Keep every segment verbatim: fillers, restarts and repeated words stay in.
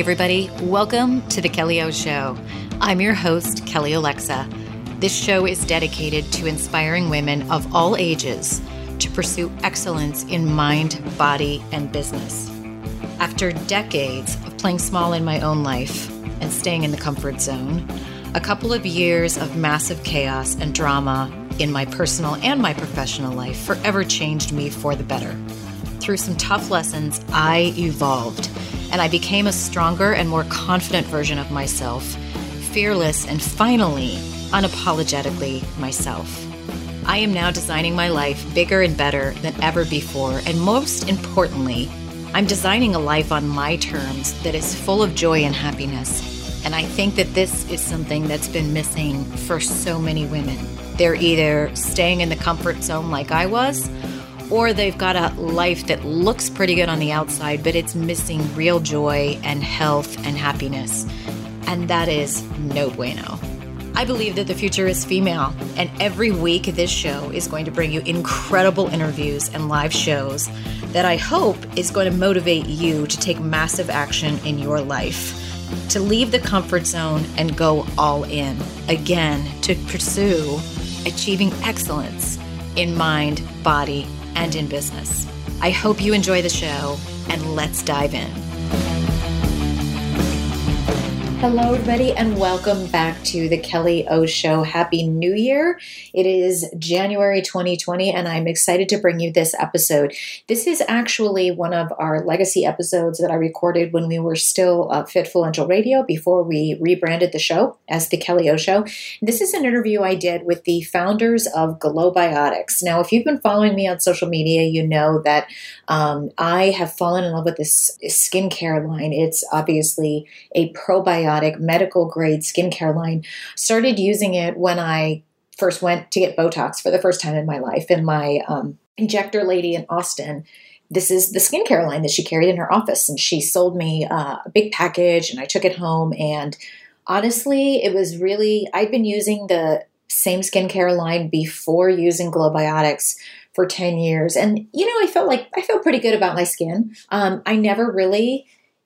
everybody. Welcome to The Kelly O Show. I'm your host, Kelly Alexa. This show is dedicated to inspiring women of all ages to pursue excellence in mind, body, and business. After decades of playing small in my own life and staying in the comfort zone, a couple of years of massive chaos and drama in my personal and my professional life forever changed me for the better. Through some tough lessons, I evolved, and I became a stronger and more confident version of myself, fearless and finally, unapologetically myself. I am now designing my life bigger and better than ever before, and most importantly, I'm designing a life on my terms that is full of joy and happiness. And I think that this is something that's been missing for so many women. They're either staying in the comfort zone like I was, or they've got a life that looks pretty good on the outside, but it's missing real joy and health and happiness. And that is no bueno. I believe that the future is female, and every week this show is going to bring you incredible interviews and live shows that I hope is going to motivate you to take massive action in your life, to leave the comfort zone and go all in, again, to pursue achieving excellence in mind, body, and in business. I hope you enjoy the show, and let's dive in. Hello, everybody, and welcome back to the Kelly O Show. Happy New Year. It is January twenty twenty, and I'm excited to bring you this episode. This is actually one of our legacy episodes that I recorded when we were still uh, Fitfluential Radio before we rebranded the show as the Kelly O Show. This is an interview I did with the founders of Glowbiotics. Now, if you've been following me on social media, you know that um, I have fallen in love with this skincare line. It's obviously a probiotic medical grade skincare line. Started using it when I first went to get Botox for the first time in my life. And my um, injector lady in Austin, this is the skincare line that she carried in her office. And she sold me uh, a big package, and I took it home. And honestly, it was really, I'd been using the same skincare line before using Glowbiotics for ten years. And, you know, I felt like I felt pretty good about my skin. Um, I never really,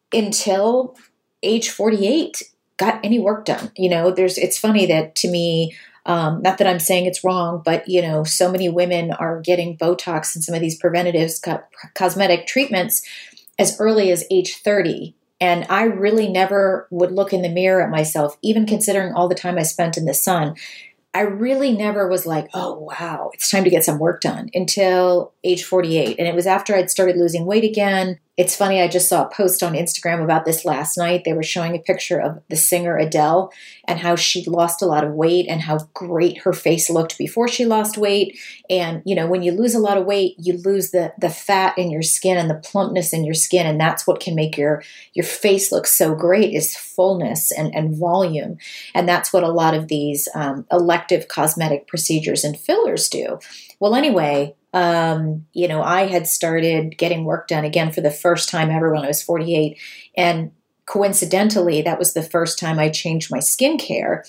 until age forty-eight, got any work done. You know, there's, it's funny that to me, um, not that I'm saying it's wrong, but, you know, so many women are getting Botox and some of these preventative co- cosmetic treatments as early as age thirty. And I really never would look in the mirror at myself, even considering all the time I spent in the sun. I really never was like, oh, wow, it's time to get some work done until age forty-eight. And it was after I'd started losing weight again. It's funny, I just saw a post on Instagram about this last night. They were showing a picture of the singer Adele and how she'd lost a lot of weight and how great her face looked before she lost weight. And, you know, when you lose a lot of weight, you lose the the fat in your skin and the plumpness in your skin. And that's what can make your, your face look so great, is fullness and, and volume. And that's what a lot of these um, elective cosmetic procedures and fillers do. Well, anyway, Um, you know, I had started getting work done again for the first time ever when I was forty-eight. And coincidentally, that was the first time I changed my skincare.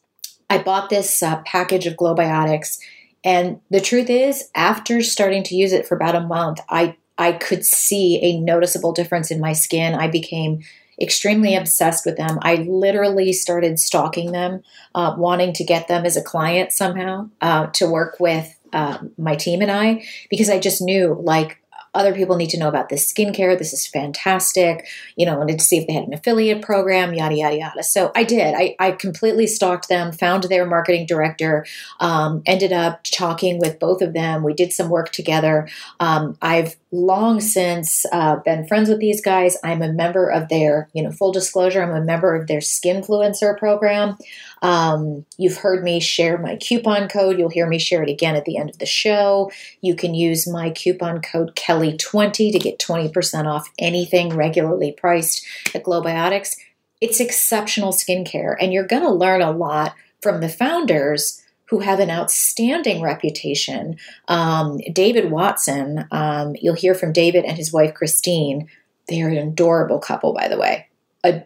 I bought this uh, package of Glowbiotics. And the truth is, after starting to use it for about a month, I, I could see a noticeable difference in my skin. I became extremely obsessed with them. I literally started stalking them, uh, wanting to get them as a client somehow uh, to work with Uh, my team and I, because I just knew, like, other people need to know about this skincare. This is fantastic. You know, I wanted to see if they had an affiliate program, yada, yada, yada. So I did. I, I completely stalked them, found their marketing director, um, ended up talking with both of them. We did some work together. Um, I've long since uh, been friends with these guys. I'm a member of their, you know, full disclosure, I'm a member of their Skinfluencer program. Um, you've heard me share my coupon code. You'll hear me share it again at the end of the show. You can use my coupon code Kelly twenty to get twenty percent off anything regularly priced at Glowbiotics. It's exceptional skincare, and you're going to learn a lot from the founders who have an outstanding reputation. Um, David Watson, um, you'll hear from David and his wife, Christine. They're an adorable couple, by the way.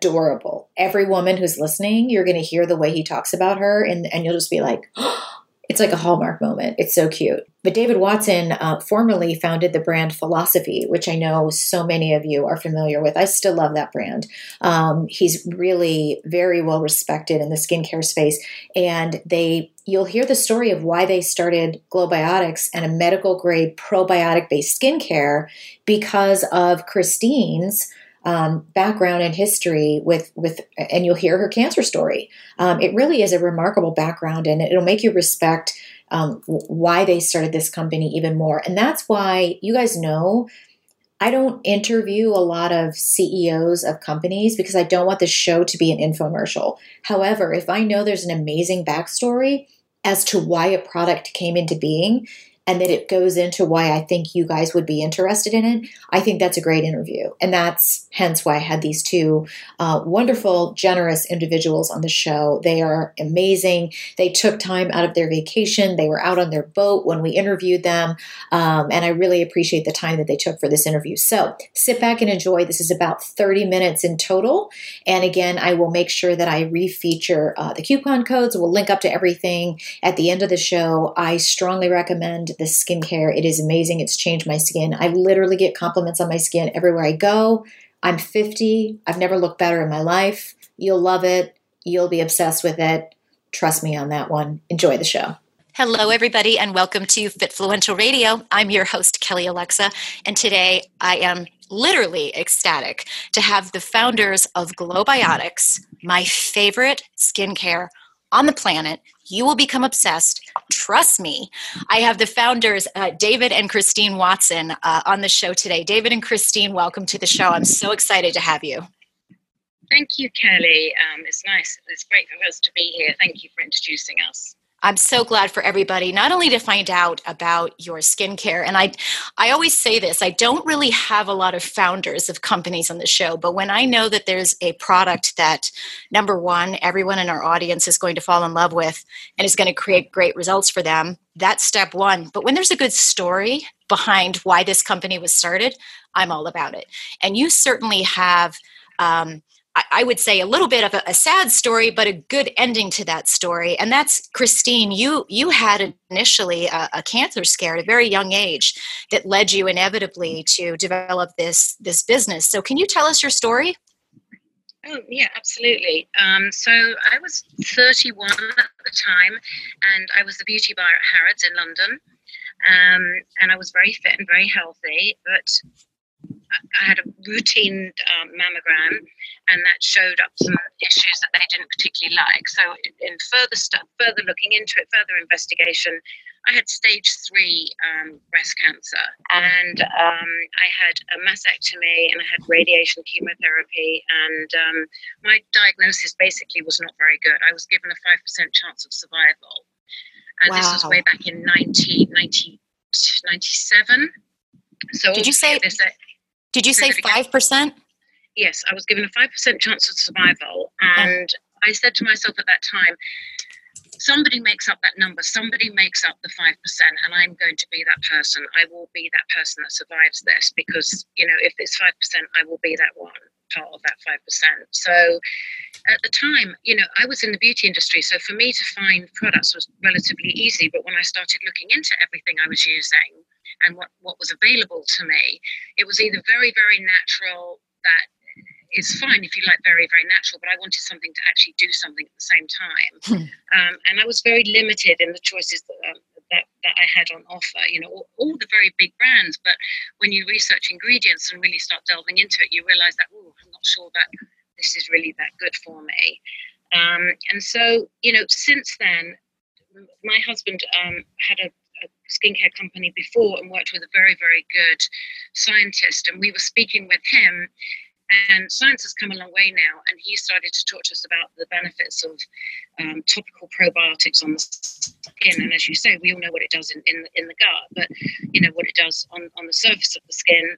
Adorable. Every woman who's listening, you're going to hear the way he talks about her, and, and you'll just be like, oh, It's like a Hallmark moment. It's so cute. But David Watson uh, formerly founded the brand Philosophy, which I know so many of you are familiar with. I still love that brand. Um, he's really very well respected in the skincare space. And they, you'll hear the story of why they started Glowbiotics and a medical grade probiotic based skincare because of Christine's Um, background and history with, with, and you'll hear her cancer story. Um, it really is a remarkable background, and it'll make you respect um, why they started this company even more. And that's why, you guys know, I don't interview a lot of C E Os of companies because I don't want the show to be an infomercial. However, if I know there's an amazing backstory as to why a product came into being, and that it goes into why I think you guys would be interested in it, I think that's a great interview. And that's hence why I had these two uh, wonderful, generous individuals on the show. They are amazing. They took time out of their vacation. They were out on their boat when we interviewed them. Um, and I really appreciate the time that they took for this interview. So sit back and enjoy. This is about thirty minutes in total. And again, I will make sure that I refeature uh, the coupon codes. We'll link up to everything at the end of the show. I strongly recommend the skincare. It is amazing. It's changed my skin. I literally get compliments on my skin everywhere I go. I'm fifty. I've never looked better in my life. You'll love it. You'll be obsessed with it. Trust me on that one. Enjoy the show. Hello, everybody, and welcome to Fitfluential Radio. I'm your host, Kelly Alexa, and today I am literally ecstatic to have the founders of Glowbiotics, my favorite skincare on the planet. You will become obsessed. Trust me. I have the founders, uh, David and Christine Watson, uh, on the show today. David and Christine, welcome to the show. I'm so excited to have you. Thank you, Kelly. Um, it's nice. It's great for us to be here. Thank you for introducing us. I'm so glad for everybody, not only to find out about your skincare, and I I always say this, I don't really have a lot of founders of companies on the show, but when I know that there's a product that, number one, everyone in our audience is going to fall in love with and is going to create great results for them, that's step one. But when there's a good story behind why this company was started, I'm all about it. And you certainly have um, I would say a little bit of a, a sad story, but a good ending to that story. And that's, Christine, you you had initially a, a cancer scare at a very young age that led you inevitably to develop this, this business. So can you tell us your story? Oh, yeah, absolutely. Um, so I was thirty-one at the time, and I was the beauty buyer at Harrods in London. Um, and I was very fit and very healthy, but I had a routine um, mammogram, and that showed up some issues that they didn't particularly like. So in further stuff, further looking into it, further investigation, I had stage three um, breast cancer, and um, I had a mastectomy, and I had radiation chemotherapy, and um, my diagnosis basically was not very good. I was given a five percent chance of survival, and wow. This was way back in nineteen ninety-seven. So did you say this? Did you say five percent? Yes, I was given a five percent chance of survival. And oh. I said to myself at that time, somebody makes up that number, somebody makes up the five percent, and I'm going to be that person. I will be that person that survives this because, you know, if it's five percent, I will be that one part of that five percent. So at the time, you know, I was in the beauty industry. So for me to find products was relatively easy. But when I started looking into everything I was using, and what, what was available to me, it was either very, very natural, that is fine if you like very, very natural, but I wanted something to actually do something at the same time. Hmm. Um, and I was very limited in the choices that, um, that, that I had on offer, you know, all, all the very big brands. But when you research ingredients and really start delving into it, you realize that, oh, I'm not sure that this is really that good for me. Um, and so, you know, since then, my husband um, had a skincare company before and worked with a very, very good scientist. And we were speaking with him, and science has come a long way now. And he started to talk to us about the benefits of um, topical probiotics on the skin. And as you say, we all know what it does in, in, in the gut, but you know what it does on, on the surface of the skin.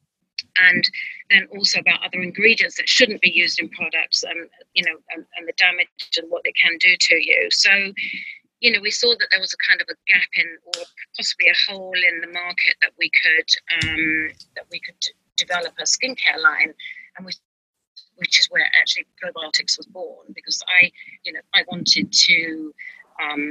And then also about other ingredients that shouldn't be used in products, and you know, and, and the damage and what they can do to you. So, you know, we saw that there was a kind of a gap in, or possibly a hole in the market that we could um, that we could d- develop a skincare line, and we, which is where actually Glowbiotics was born, because I, you know, I wanted to um,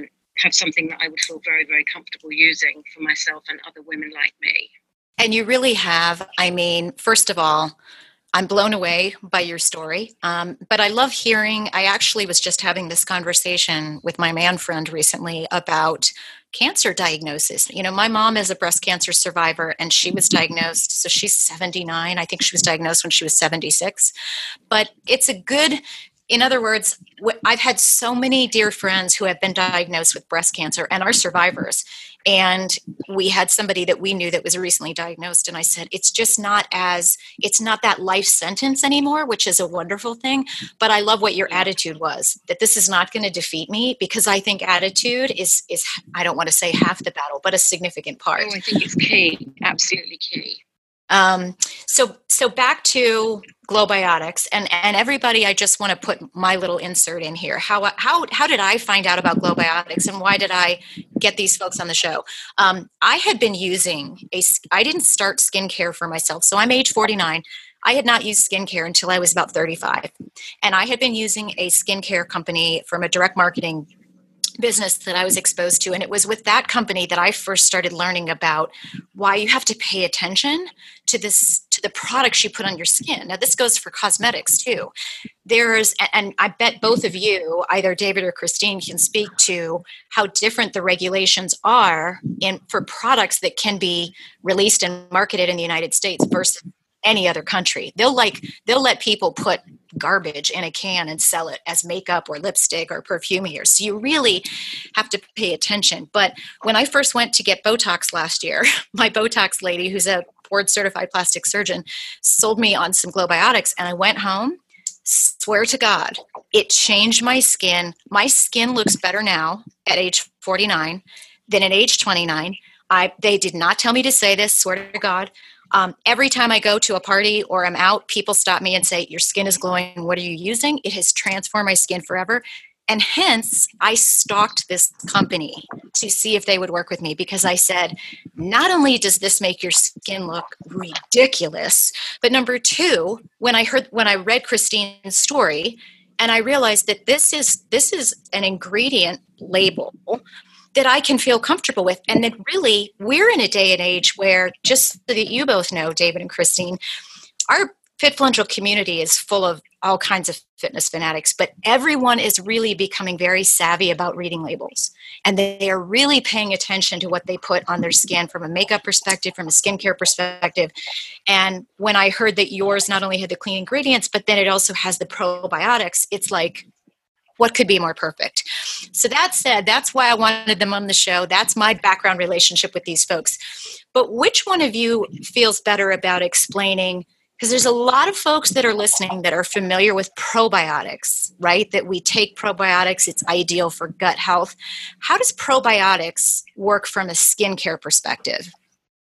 have something that I would feel very, very comfortable using for myself and other women like me. And you really have. I mean, first of all, I'm blown away by your story. Um, but I love hearing, I actually was just having this conversation with my man friend recently about cancer diagnosis. You know, my mom is a breast cancer survivor and she was diagnosed, so she's seventy-nine. I think she was diagnosed when she was seventy-six. But it's a good, in other words, I've had so many dear friends who have been diagnosed with breast cancer and are survivors. And we had somebody that we knew that was recently diagnosed. And I said, it's just not as, it's not that life sentence anymore, which is a wonderful thing. But I love what your attitude was, that this is not going to defeat me, because I think attitude is, is, I don't want to say half the battle, but a significant part. Oh, I think it's key. Absolutely key. Um, so, so back to Glowbiotics, and, and everybody, I just want to put my little insert in here. How, how, how did I find out about Glowbiotics, and why did I get these folks on the show? Um, I had been using a, I didn't start skincare for myself. So I'm age forty-nine. I had not used skincare until I was about thirty-five. And I had been using a skincare company from a direct marketing business that I was exposed to. And it was with that company that I first started learning about why you have to pay attention to this, to the products you put on your skin. Now, this goes for cosmetics too. There's, and I bet both of you, either David or Christine, can speak to how different the regulations are in for products that can be released and marketed in the United States versus any other country. They'll like, they'll let people put garbage in a can and sell it as makeup or lipstick or perfume here. So you really have to pay attention. But when I first went to get Botox last year, my Botox lady, who's a board certified plastic surgeon, sold me on some Glowbiotics, and I went home. Swear to God, it changed my skin. My skin looks better now at age forty-nine than at age twenty-nine. I, they did not tell me to say this, swear to God. Um, every time I go to a party or I'm out, people stop me and say, your skin is glowing. What are you using? It has transformed my skin forever. And hence, I stalked this company to see if they would work with me, because I said, not only does this make your skin look ridiculous, but number two, when I heard, when I read Christine's story, and I realized that this is this is an ingredient label that I can feel comfortable with. And that really, we're in a day and age where, just so that you both know, David and Christine, our FitFlungal community is full of all kinds of fitness fanatics, but everyone is really becoming very savvy about reading labels. And they are really paying attention to what they put on their skin from a makeup perspective, from a skincare perspective. And when I heard that yours not only had the clean ingredients, but then it also has the probiotics, it's like, what could be more perfect? So that said, that's why I wanted them on the show. That's my background relationship with these folks. But which one of you feels better about explaining, because there's a lot of folks that are listening that are familiar with probiotics, right? That we take probiotics, it's ideal for gut health. How does probiotics work from a skincare perspective?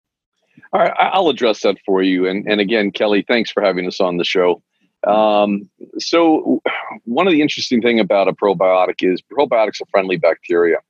All right, I'll address that for you. And, and again, Kelly, thanks for having us on the show. Um, so one of the interesting thing about a probiotic is probiotics are friendly bacteria.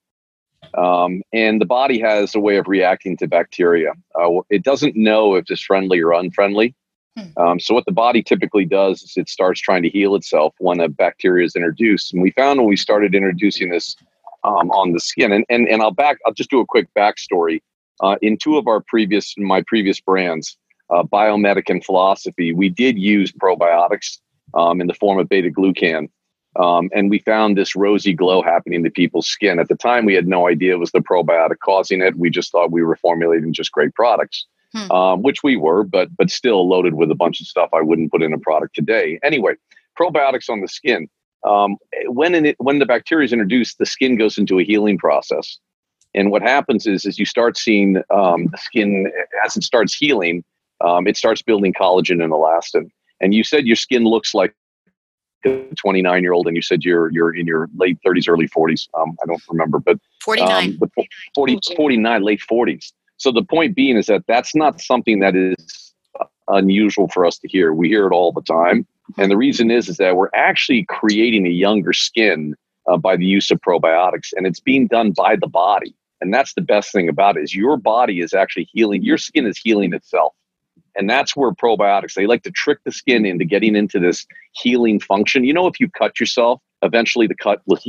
Um, and the body has a way of reacting to bacteria. Uh, it doesn't know if it's friendly or unfriendly. Um, so what the body typically does is it starts trying to heal itself when a bacteria is introduced. And we found when we started introducing this um, on the skin, and, and, and I'll back, I'll just do a quick backstory. Uh, in two of our previous, my previous brands, Uh, Biomedic and Philosophy, we did use probiotics um, in the form of beta-glucan. Um, and we found this rosy glow happening to people's skin. At the time, we had no idea it was the probiotic causing it. We just thought we were formulating just great products, hmm. um, which we were, but but still loaded with a bunch of stuff I wouldn't put in a product today. Anyway, probiotics on the skin. Um, when, in it, when the bacteria is introduced, the skin goes into a healing process. And what happens is, is you start seeing um, the skin, as it starts healing, Um, it starts building collagen and elastin. And you said your skin looks like a twenty-nine-year-old, and you said you're you're in your late thirties, early forties. Um, I don't remember, but forty-nine, um, but forty, forty-nine, late forties. So the point being is that that's not something that is unusual for us to hear. We hear it all the time, and the reason is is that we're actually creating a younger skin uh, by the use of probiotics, and it's being done by the body. And that's the best thing about it, is your body is actually healing. Your skin is healing itself. And that's where probiotics, they like to trick the skin into getting into this healing function. You know, if you cut yourself, eventually the cut will heal.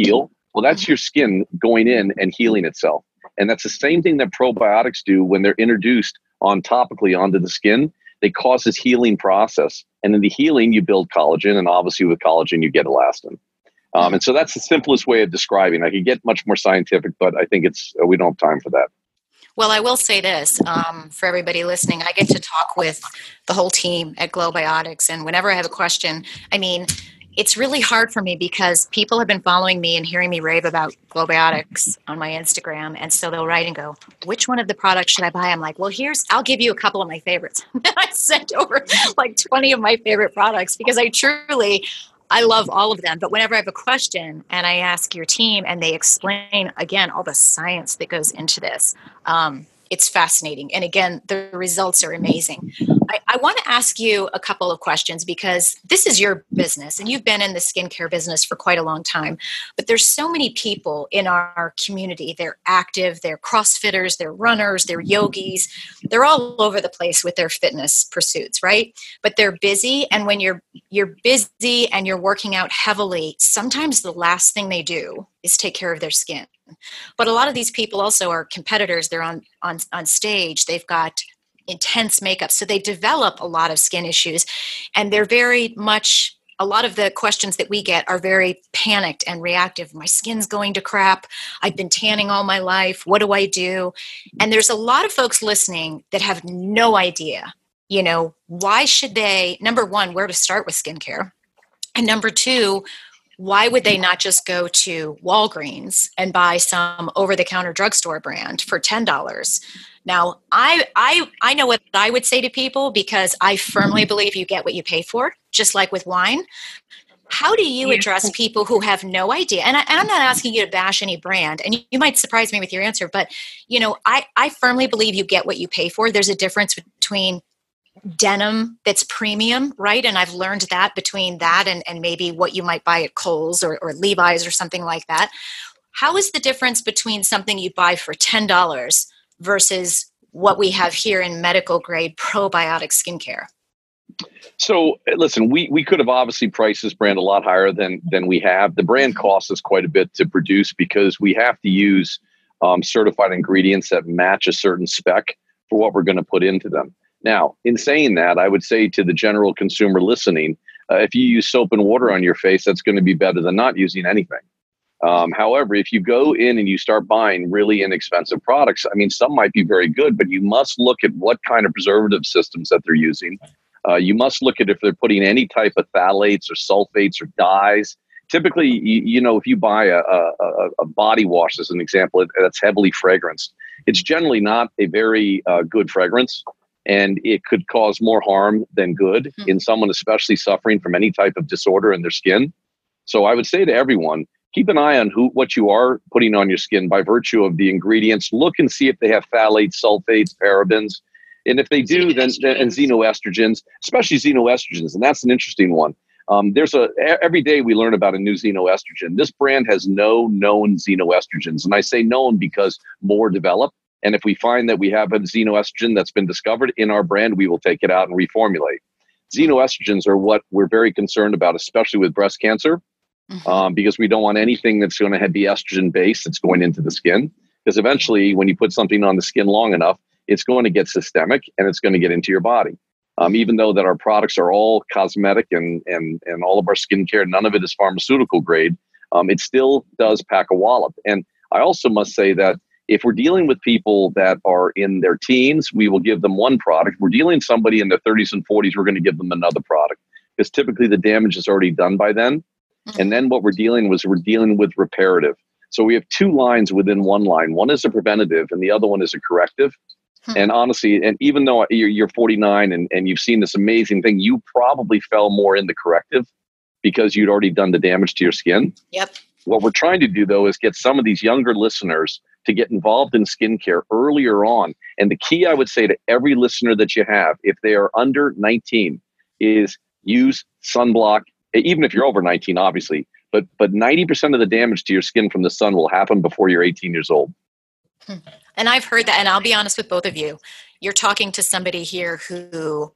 Well, that's your skin going in and healing itself. And that's the same thing that probiotics do when they're introduced on topically onto the skin. They cause this healing process. And in the healing, you build collagen. And obviously with collagen, you get elastin. Um, and so that's the simplest way of describing. I could get much more scientific, but I think it's uh, we don't have time for that. Well, I will say this um, for everybody listening. I get to talk with the whole team at Glowbiotics. And whenever I have a question, I mean, it's really hard for me because people have been following me and hearing me rave about Glowbiotics on my Instagram. And so they'll write and go, which one of the products should I buy? I'm like, well, here's, I'll give you a couple of my favorites. I sent over like twenty of my favorite products because I truly, I love all of them. But whenever I have a question and I ask your team and they explain, again, all the science that goes into this, um, it's fascinating. And again, the results are amazing. I, I want to ask you a couple of questions because this is your business and you've been in the skincare business for quite a long time. But there's so many people in our community. They're active, they're CrossFitters, they're runners, they're yogis. They're all over the place with their fitness pursuits, right? But they're busy. And when you're you're busy and you're working out heavily, sometimes the last thing they do is take care of their skin. But a lot of these people also are competitors. They're on, on, on stage. They've got intense makeup. So they develop a lot of skin issues. And they're very much, a lot of the questions that we get are very panicked and reactive. My skin's going to crap. I've been tanning all my life. What do I do? And there's a lot of folks listening that have no idea, you know, why should they, number one, where to start with skincare? And number two, why would they not just go to Walgreens and buy some over-the-counter drugstore brand for ten dollars? Now, I, I, I know what I would say to people because I firmly believe you get what you pay for, just like with wine. How do you address people who have no idea? And, I, and I'm not asking you to bash any brand, and you, you might surprise me with your answer, but you know, I, I firmly believe you get what you pay for. There's a difference between denim that's premium, right? And I've learned that between that and, and maybe what you might buy at Kohl's or, or Levi's or something like that. How is the difference between something you buy for ten dollars versus what we have here in medical grade probiotic skincare? So listen, we, we could have obviously priced this brand a lot higher than, than we have. The brand costs us quite a bit to produce because we have to use um, certified ingredients that match a certain spec for what we're going to put into them. Now, in saying that, I would say to the general consumer listening, uh, if you use soap and water on your face, that's going to be better than not using anything. Um, however, if you go in and you start buying really inexpensive products, I mean, some might be very good, but you must look at what kind of preservative systems that they're using. Uh, you must look at if they're putting any type of phthalates or sulfates or dyes. Typically, you, you know, if you buy a, a, a body wash, as an example, that's heavily fragranced, it's generally not a very uh, good fragrance. And it could cause more harm than good mm-hmm. in someone, especially suffering from any type of disorder in their skin. So I would say to everyone, keep an eye on who what you are putting on your skin by virtue of the ingredients. Look and see if they have phthalates, sulfates, parabens. And if they do, then, then and xenoestrogens, especially xenoestrogens. And that's an interesting one. Um, there's a every day we learn about a new xenoestrogen. This brand has no known xenoestrogens. And I say known because more develop. And if we find that we have a xenoestrogen that's been discovered in our brand, we will take it out and reformulate. Xenoestrogens are what we're very concerned about, especially with breast cancer, mm-hmm. um, because we don't want anything that's going to be estrogen based that's going into the skin. Because eventually, when you put something on the skin long enough, it's going to get systemic and it's going to get into your body. Um, even though that our products are all cosmetic and and and all of our skincare, none of it is pharmaceutical grade, um, it still does pack a wallop. And I also must say that if we're dealing with people that are in their teens, we will give them one product. If we're dealing with somebody in their thirties and forties, we're going to give them another product because typically the damage is already done by then. Mm-hmm. And then what we're dealing with is we're dealing with reparative. So we have two lines within one line. One is a preventative and the other one is a corrective. Mm-hmm. And honestly, and even though you're, you're forty-nine and, and you've seen this amazing thing, you probably fell more in the corrective because you'd already done the damage to your skin. Yep. What we're trying to do, though, is get some of these younger listeners to get involved in skincare earlier on. And the key I would say to every listener that you have, if they are under nineteen, is use sunblock, even if you're over nineteen, obviously. But but ninety percent of the damage to your skin from the sun will happen before you're eighteen years old. And I've heard that, and I'll be honest with both of you. You're talking to somebody here who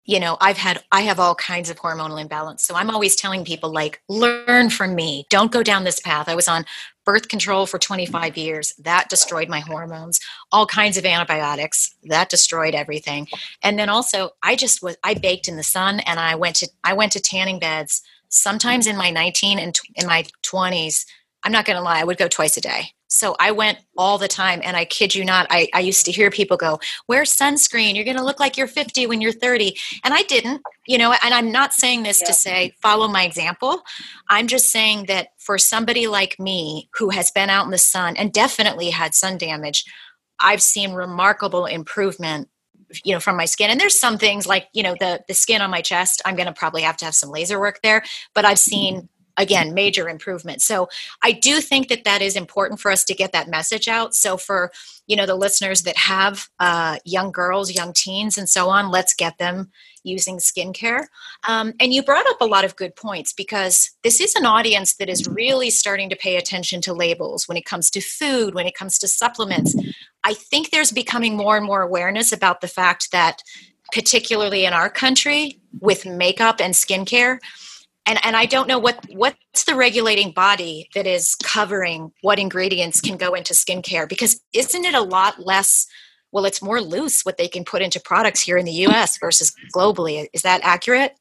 you know, I've had, I have all kinds of hormonal imbalance. So I'm always telling people, like, learn from me. Don't go down this path. I was on birth control for twenty-five years. That destroyed my hormones. All kinds of antibiotics. That destroyed everything. And then also, I just was, I baked in the sun, and I went to, I went to tanning beds. Sometimes in my nineteen and in my twenties, I'm not going to lie, I would go twice a day. So I went all the time, and I kid you not, I, I used to hear people go, wear sunscreen. You're going to look like you're fifty when you're thirty. And I didn't, you know, and I'm not saying this yeah. to say, follow my example. I'm just saying that for somebody like me who has been out in the sun and definitely had sun damage, I've seen remarkable improvement, you know, from my skin. And there's some things like, you know, the, the skin on my chest, I'm going to probably have to have some laser work there, but I've seen, again, major improvement. So I do think that that is important for us to get that message out. So for, you know, the listeners that have uh, young girls, young teens, and so on, let's get them using skincare. Um, and you brought up a lot of good points, because this is an audience that is really starting to pay attention to labels when it comes to food, when it comes to supplements. I think there's becoming more and more awareness about the fact that, particularly in our country, with makeup and skincare, And and I don't know what what's the regulating body that is covering what ingredients can go into skincare, because isn't it a lot less, well, it's more loose what they can put into products here in the U S versus globally. Is that accurate?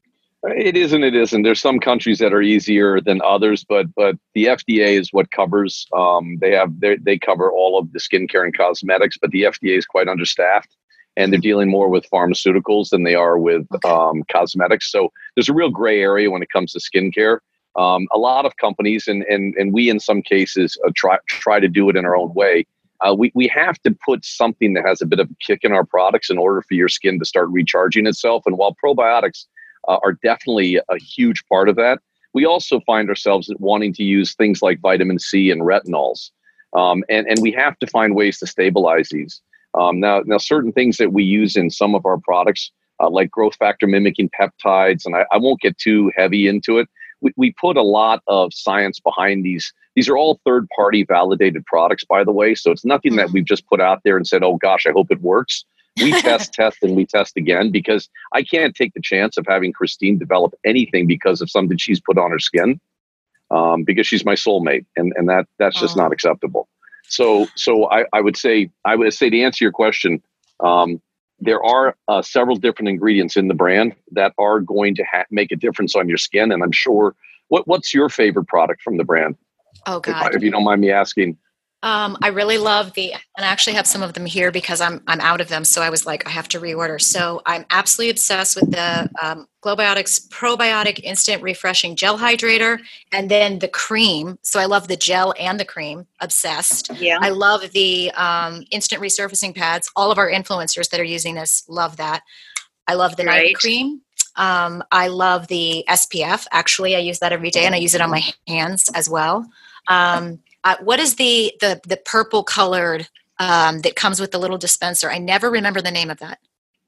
It is and it isn't. There's some countries that are easier than others, but but the F D A is what covers. Um, they have they they cover all of the skincare and cosmetics, but the F D A is quite understaffed. And they're dealing more with pharmaceuticals than they are with okay. um, cosmetics. So there's a real gray area when it comes to skincare. Um, a lot of companies, and and and we in some cases uh, try try to do it in our own way. Uh, we we have to put something that has a bit of a kick in our products in order for your skin to start recharging itself. And while probiotics uh, are definitely a huge part of that, we also find ourselves wanting to use things like vitamin C and retinols, um, and and we have to find ways to stabilize these. Um, now, now, certain things that we use in some of our products, uh, like growth factor mimicking peptides, and I, I won't get too heavy into it. We, we put a lot of science behind these. These are all third-party validated products, by the way. So it's nothing that we've just put out there and said, "Oh gosh, I hope it works." We test, test, and we test again, because I can't take the chance of having Christine develop anything because of something she's put on her skin, um, because she's my soulmate, and and that that's just oh. not acceptable. So, so I, I would say, I would say to answer your question, um, there are uh, several different ingredients in the brand that are going to ha- make a difference on your skin. And I'm sure, what what's your favorite product from the brand? Oh God! If, I, if you don't mind me asking. Um, I really love the, and I actually have some of them here because I'm I'm out of them. So I was like, I have to reorder. So I'm absolutely obsessed with the um, Globiotics Probiotic Instant Refreshing Gel Hydrator, and then the cream. So I love the gel and the cream. Obsessed. Yeah. I love the um, instant resurfacing pads. All of our influencers that are using this love that. I love the Right. night cream. Um, I love the S P F. Actually, I use that every day, and I use it on my hands as well. Um, Uh, what is the the the purple colored um, that comes with the little dispenser? I never remember the name of that.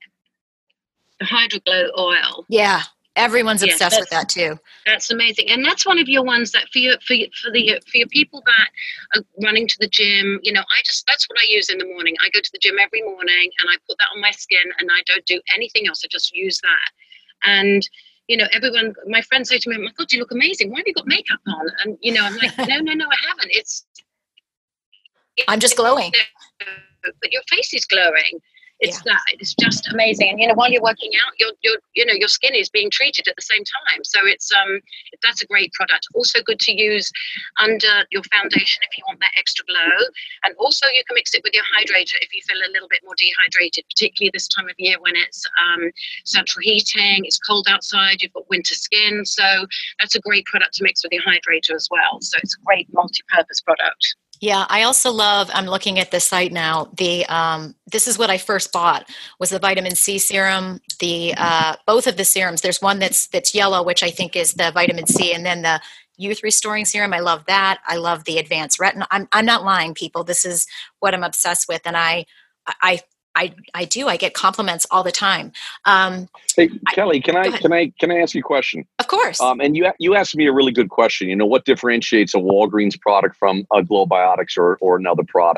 The Hydroglow oil. Yeah, everyone's Yes, obsessed with that's- that too. That's amazing, and that's one of your ones that for your for your, for the for your people that are running to the gym. You know, I just that's what I use in the morning. I go to the gym every morning, and I put that on my skin, and I don't do anything else. I just use that, and you know, everyone, my friends say to me, "Oh my God, you look amazing. Why have you got makeup on?" And you know, I'm like, "No, no, no, I haven't. It's, it's I'm just glowing." But your face is glowing. It's Yeah. that. It's just amazing. And you know, while you're working out, your your you know your skin is being treated at the same time. So it's um that's a great product. Also good to use under your foundation if you want that extra glow. And also you can mix it with your hydrator if you feel a little bit more dehydrated, particularly this time of year when it's um central heating, it's cold outside, you've got winter skin. So that's a great product to mix with your hydrator as well. So it's a great multi-purpose product. Yeah, I also love, I'm looking at the site now, the, um, this is what I first bought, was the vitamin C serum, the, uh, both of the serums. There's one that's, that's yellow, which I think is the vitamin C, and then the youth restoring serum. I love that. I love the advanced retinol. I'm, I'm not lying, people. This is what I'm obsessed with. And I, I, I, I do, I get compliments all the time. Um, Hey, Kelly, can I, ahead. can I, can I ask you a question? of course. Um, and you, you asked me a really good question. You know, what differentiates a Walgreens product from a Globiotics or, or another product?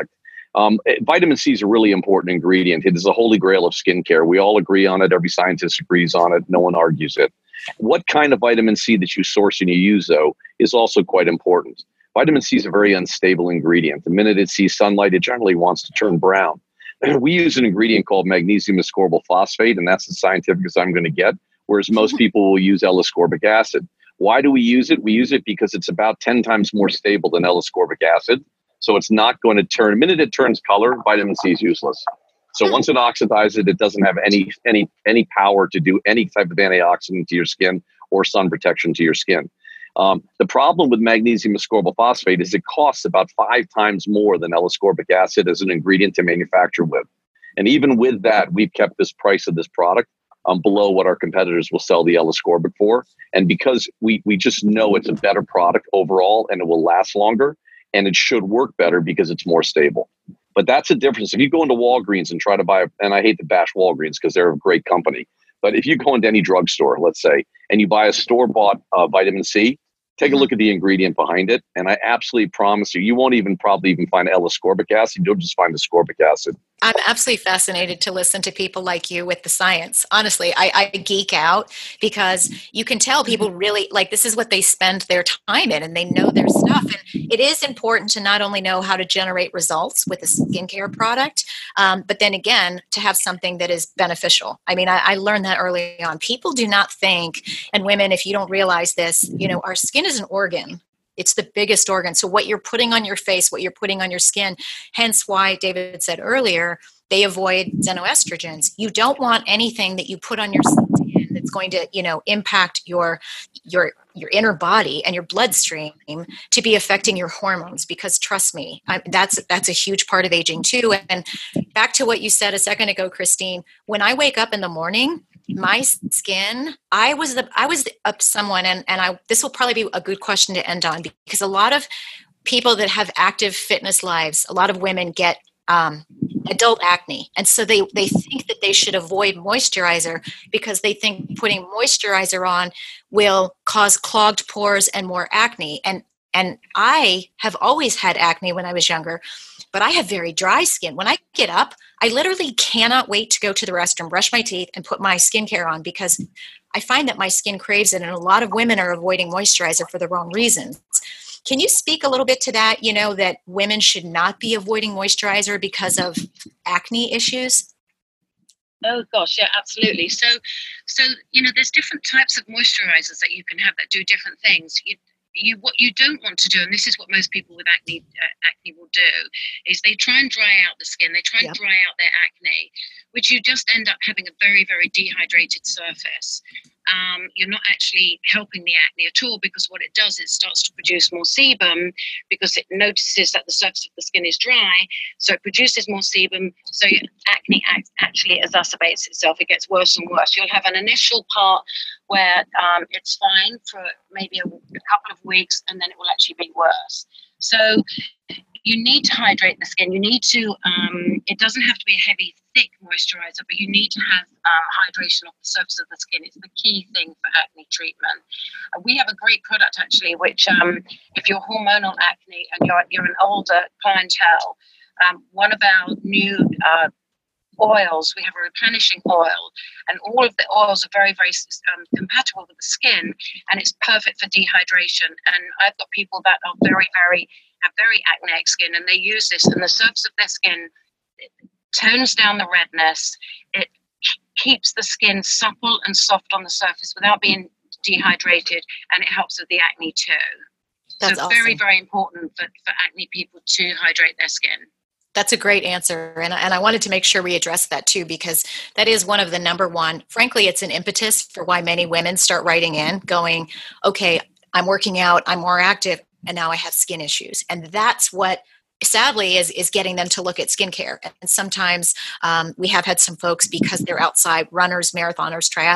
Um, vitamin C is a really important ingredient. It is the holy grail of skincare. We all agree on it. Every scientist agrees on it. No one argues it. What kind of vitamin C that you source and you use, though, is also quite important. Vitamin C is a very unstable ingredient. The minute it sees sunlight, it generally wants to turn brown. We use an ingredient called magnesium ascorbyl phosphate, and that's as scientific as I'm going to get, whereas most people will use L-ascorbic acid. Why do we use it? We use it because it's about ten times more stable than L-ascorbic acid. So it's not going to turn, the minute it turns color, vitamin C is useless. So once it oxidizes, it doesn't have any any any power to do any type of antioxidant to your skin or sun protection to your skin. Um, the problem with magnesium ascorbyl phosphate is it costs about five times more than L-ascorbic acid as an ingredient to manufacture with. And even with that, we've kept this price of this product um, below what our competitors will sell the L-ascorbic for. And because we we just know it's a better product overall and it will last longer and it should work better because it's more stable. But that's the difference. If you go into Walgreens and try to buy, a, and I hate to bash Walgreens because they're a great company, but if you go into any drugstore, let's say, and you buy a store-bought uh, vitamin C, take a look at the ingredient behind it, and I absolutely promise you, you won't even probably even find L-ascorbic acid. You'll just find ascorbic acid. I'm absolutely fascinated to listen to people like you with the science. Honestly, I, I geek out because you can tell people really, like, this is what they spend their time in and they know their stuff. And it is important to not only know how to generate results with a skincare product, um, but then again, to have something that is beneficial. I mean, I, I learned that early on. People do not think, and women, if you don't realize this, you know, our skin is an organ. It's the biggest organ. So what you're putting on your face, what you're putting on your skin, hence why David said earlier, they avoid xenoestrogens. You don't want anything that you put on your skin that's going to, you know, impact your your your inner body and your bloodstream to be affecting your hormones. Because trust me, I, that's that's a huge part of aging too. And back to what you said a second ago, Christine, when I wake up in the morning, my skin, I was the, I was up someone, and, and I, this will probably be a good question to end on, because a lot of people that have active fitness lives, a lot of women get um, adult acne. And so they, they think that they should avoid moisturizer because they think putting moisturizer on will cause clogged pores and more acne. And, and I have always had acne when I was younger, but I have very dry skin. When I get up, I literally cannot wait to go to the restroom, brush my teeth, and put my skincare on because I find that my skin craves it, and a lot of women are avoiding moisturizer for the wrong reasons. Can you speak a little bit to that, you know, that women should not be avoiding moisturizer because of acne issues? Oh gosh, yeah, absolutely. So, so you know, there's different types of moisturizers that you can have that do different things. You, you, what you don't want to do, and this is what most people with acne uh, acne will do, is they try and dry out the skin. They try and yep. dry out their acne, which you just end up having a very, very dehydrated surface. Um, you're not actually helping the acne at all, because what it does, it starts to produce more sebum because it notices that the surface of the skin is dry. So it produces more sebum. So your acne act actually exacerbates itself. It gets worse and worse. You'll have an initial part where um, it's fine for maybe a, a couple of weeks, and then it will actually be worse. So you need to hydrate the skin. You need to, um, it doesn't have to be a heavy, thick moisturizer, but you need to have um, hydration of the surface of the skin. It's the key thing for acne treatment. Uh, we have a great product, actually, which um, if you're hormonal acne and you're, you're an older clientele, um, one of our new uh, oils, we have a replenishing oil, and all of the oils are very, very um, compatible with the skin, and it's perfect for dehydration. And I've got people that are very, very have very acneic skin, and they use this, and the surface of their skin, it tones down the redness. It keeps the skin supple and soft on the surface without being dehydrated, and it helps with the acne too. That's so awesome. Very, very important for, for acne people to hydrate their skin. That's a great answer. And, and I wanted to make sure we address that too, because that is one of the number one, frankly, it's an impetus for why many women start writing in going, okay, I'm working out, I'm more active, and now I have skin issues. And that's what, sadly, is, is getting them to look at skincare. And sometimes um, we have had some folks, because they're outside runners, marathoners, triathletes,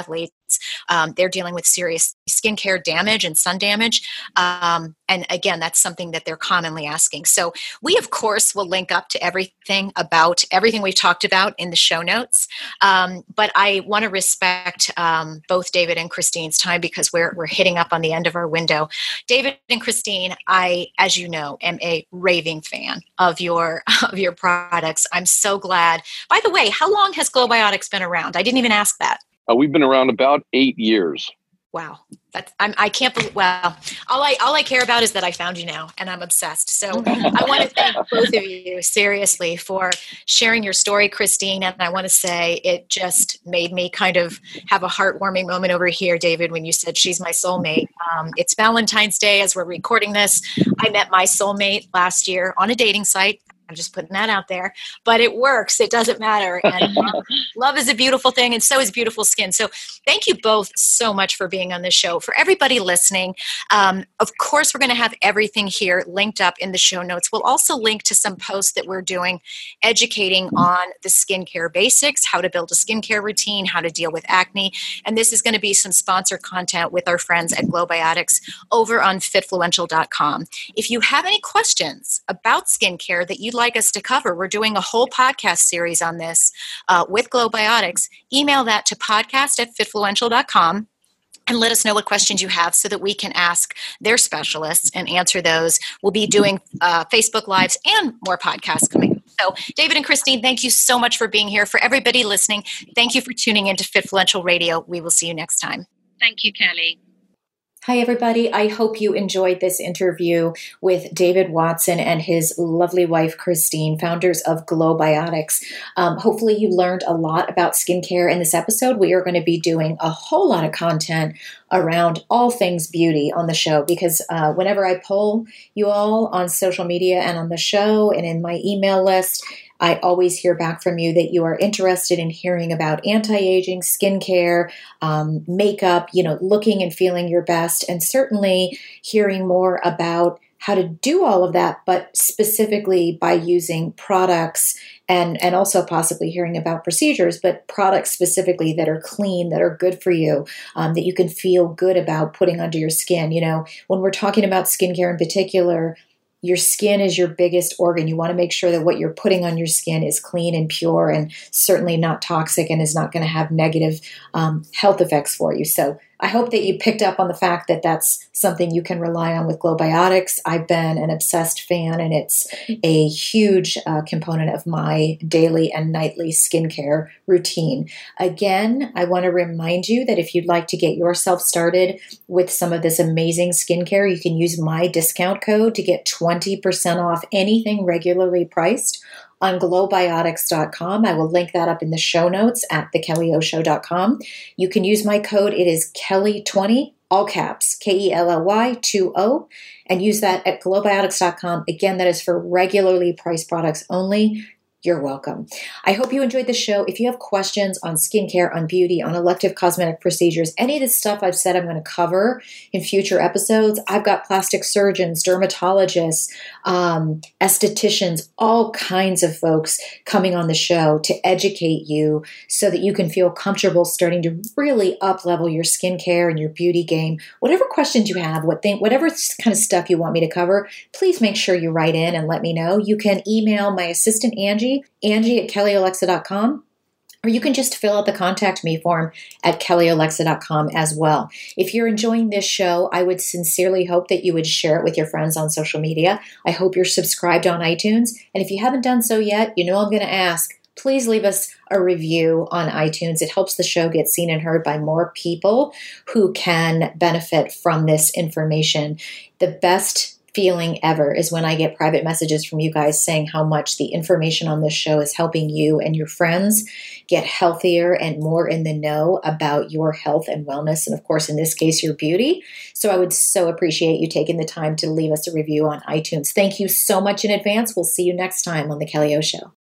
Um, they're dealing with serious skincare damage and sun damage. Um, and again, that's something that they're commonly asking. So we, of course, will link up to everything about everything we've talked about in the show notes. Um, but I want to respect um, both David and Christine's time because we're, we're hitting up on the end of our window. David and Christine, I, as you know, am a raving fan of your, of your products. I'm so glad. By the way, how long has Glowbiotics been around? I didn't even ask that. Uh, we've been around about eight years. Wow. That's, I'm, I can't believe, well, all I, all I care about is that I found you now and I'm obsessed. So I want to thank both of you seriously for sharing your story, Christine. And I want to say it just made me kind of have a heartwarming moment over here, David, when you said she's my soulmate. Um, it's Valentine's Day as we're recording this. I met my soulmate last year on a dating site. I'm just putting that out there, but it works. It doesn't matter. And love, love is a beautiful thing, and so is beautiful skin. So thank you both so much for being on the show. For everybody listening, um, of course, we're going to have everything here linked up in the show notes. We'll also link to some posts that we're doing, educating on the skincare basics, how to build a skincare routine, how to deal with acne. And this is going to be some sponsored content with our friends at Glowbiotics over on fitfluential dot com. If you have any questions about skincare that you'd like us to cover, we're doing a whole podcast series on this uh, with Glowbiotics. Email that to podcast at fitfluential dot com and let us know what questions you have so that we can ask their specialists and answer those. We'll be doing uh, Facebook Lives and more podcasts coming up. So David and Christine, thank you so much for being here. For everybody listening, thank you for tuning into Fitfluential Radio. We will see you next time. Thank you, Kelly. Hi, everybody. I hope you enjoyed this interview with David Watson and his lovely wife, Christine, founders of Glowbiotics. Um, hopefully you learned a lot about skincare in this episode. We are going to be doing a whole lot of content around all things beauty on the show because uh, whenever I poll you all on social media and on the show and in my email list, I always hear back from you that you are interested in hearing about anti-aging, skincare, um, makeup, you know, looking and feeling your best, and certainly hearing more about how to do all of that, but specifically by using products and, and also possibly hearing about procedures, but products specifically that are clean, that are good for you, um, that you can feel good about putting under your skin. You know, when we're talking about skincare in particular, your skin is your biggest organ. You want to make sure that what you're putting on your skin is clean and pure and certainly not toxic and is not going to have negative um, health effects for you. So I hope that you picked up on the fact that that's something you can rely on with Glowbiotics. I've been an obsessed fan, and it's a huge uh, component of my daily and nightly skincare routine. Again, I want to remind you that if you'd like to get yourself started with some of this amazing skincare, you can use my discount code to get twenty percent off anything regularly priced on glowbiotics dot com. I will link that up in the show notes at the kelly o show dot com. You can use my code. It is Kelly twenty, all caps, K E L L Y two O, and use that at glowbiotics dot com. Again, that is for regularly priced products only. You're welcome. I hope you enjoyed the show. If you have questions on skincare, on beauty, on elective cosmetic procedures, any of the stuff I've said I'm going to cover in future episodes, I've got plastic surgeons, dermatologists, um, estheticians, all kinds of folks coming on the show to educate you so that you can feel comfortable starting to really up-level your skincare and your beauty game. Whatever questions you have, what thing, whatever kind of stuff you want me to cover, please make sure you write in and let me know. You can email my assistant, Angie, Angie at kelly alexa dot com, or you can just fill out the contact me form at kelly alexa dot com as well. If you're enjoying this show, I would sincerely hope that you would share it with your friends on social media. I hope you're subscribed on iTunes. And if you haven't done so yet, you know I'm going to ask, please leave us a review on iTunes. It helps the show get seen and heard by more people who can benefit from this information. The best feeling ever is when I get private messages from you guys saying how much the information on this show is helping you and your friends get healthier and more in the know about your health and wellness. And of course, in this case, your beauty. So I would so appreciate you taking the time to leave us a review on iTunes. Thank you so much in advance. We'll see you next time on The Kelly O Show.